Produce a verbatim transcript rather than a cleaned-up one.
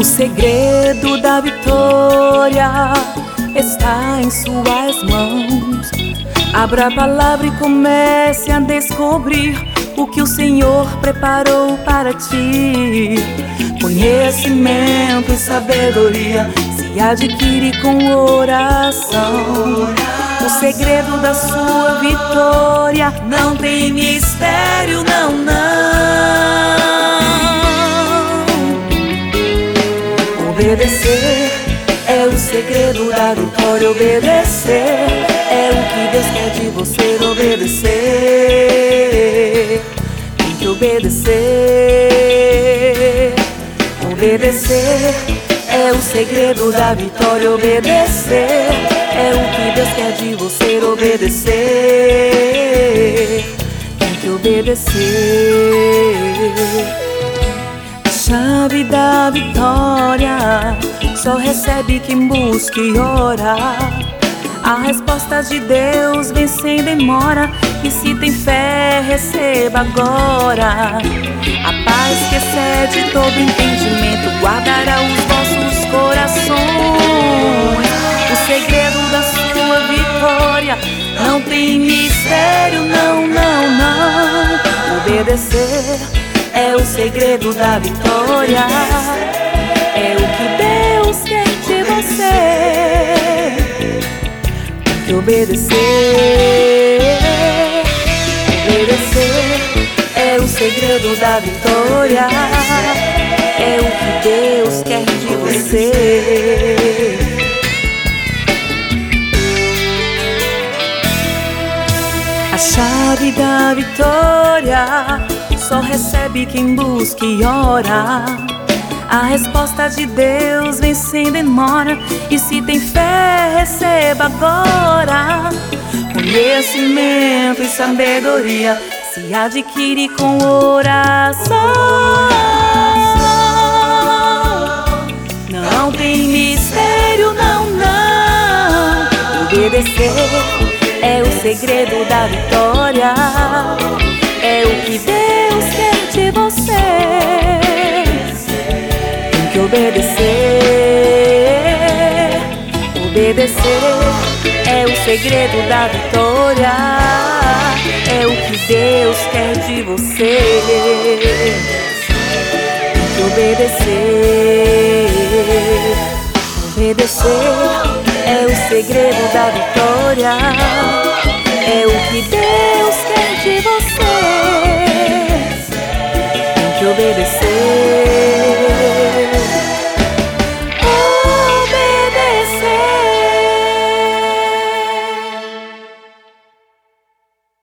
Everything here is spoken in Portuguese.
O segredo da vitória está em suas mãos. Abra a palavra e comece a descobrir o que o Senhor preparou para ti. Conhecimento e sabedoria se adquire com oração. O segredo da sua vitória não tem mistério, não, não. Obedecer é o segredo da vitória. Obedecer é o que Deus quer de você. Obedecer, tem que obedecer. Obedecer é o segredo da vitória. Obedecer é o que Deus quer de você. Obedecer, tem que obedecer. A chave da vitória só recebe quem busca e ora. A resposta de Deus vem sem demora, e se tem fé, receba agora. A paz que excede todo entendimento guardará os vossos corações. O segredo da sua vitória não tem mistério, não, não, não. Obedecer é o segredo da vitória. É o que Deus quer de você. Tem que obedecer. Obedecer é o segredo da vitória. É o que Deus quer de você. A chave da vitória só recebe quem busca e ora. A resposta de Deus vem sem demora, e se tem fé, receba agora. Conhecimento e sabedoria se adquire com oração. Não tem mistério, não, não. Obedecer é o segredo da vitória. É o que Deus quer de você. Tem que obedecer. Obedecer é o segredo da vitória. É o que Deus quer de você. Tem que obedecer. Obedecer é o segredo da vitória.